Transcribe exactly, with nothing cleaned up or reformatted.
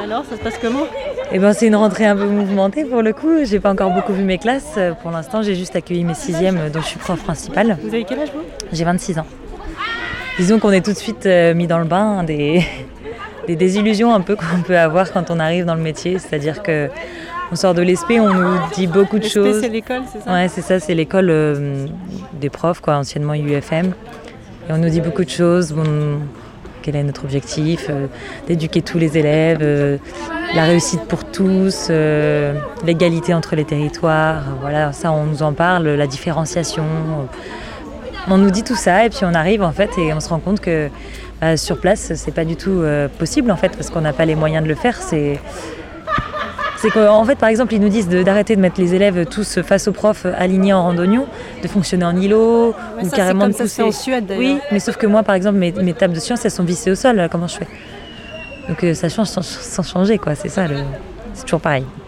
Alors, ça se passe comment ? Eh ben, c'est une rentrée un peu mouvementée pour le coup. J'ai pas encore beaucoup vu mes classes. Pour l'instant, j'ai juste accueilli mes sixièmes dont je suis prof principale. Vous avez quel âge, vous ? J'ai vingt-six ans. Disons qu'on est tout de suite euh, mis dans le bain des, des désillusions un peu qu'on peut avoir quand on arrive dans le métier. C'est-à-dire que on sort de l'E S P, on nous dit beaucoup de L'E S P, choses. c'est l'école, c'est ça ? Ouais, c'est ça, c'est l'école euh, des profs, quoi, anciennement U F M. Et on nous dit beaucoup de choses. Bon, quel est notre objectif, euh, d'éduquer tous les élèves, euh, la réussite pour tous, euh, l'égalité entre les territoires, voilà, ça on nous en parle, la différenciation. On nous dit tout ça et puis on arrive en fait et on se rend compte que bah, sur place c'est pas du tout euh, possible en fait parce qu'on n'a pas les moyens de le faire. C'est, c'est qu'en fait par exemple ils nous disent de, d'arrêter de mettre les élèves tous face aux profs alignés en randonnion, de fonctionner en îlot ouais, ou ça, carrément c'est de comme pousser. Ça, c'est en Suède d'ailleurs. Oui, mais sauf que moi par exemple mes, mes tables de sciences elles sont vissées au sol, comment je fais ? Donc euh, ça change sans, sans changer quoi, c'est ça, le... c'est toujours pareil.